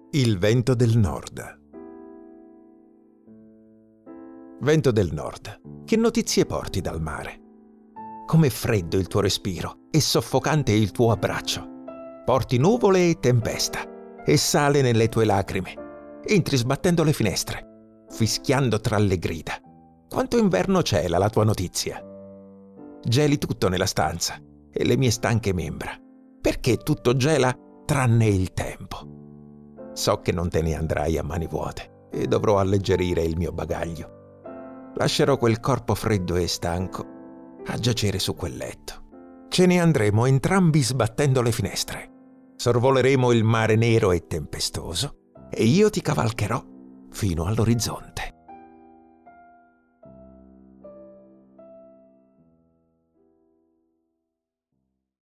Il vento del nord. Vento del nord, che notizie porti dal mare? Com'è freddo il tuo respiro e soffocante il tuo abbraccio. Porti nuvole e tempesta e sale nelle tue lacrime. Entri sbattendo le finestre, fischiando tra le grida. Quanto inverno cela la tua notizia. Geli tutto nella stanza e le mie stanche membra. Perché tutto gela tranne il tempo? So che non te ne andrai a mani vuote e dovrò alleggerire il mio bagaglio. Lascerò quel corpo freddo e stanco a giacere su quel letto. Ce ne andremo entrambi sbattendo le finestre. Sorvoleremo il mare nero e tempestoso e io ti cavalcherò fino all'orizzonte.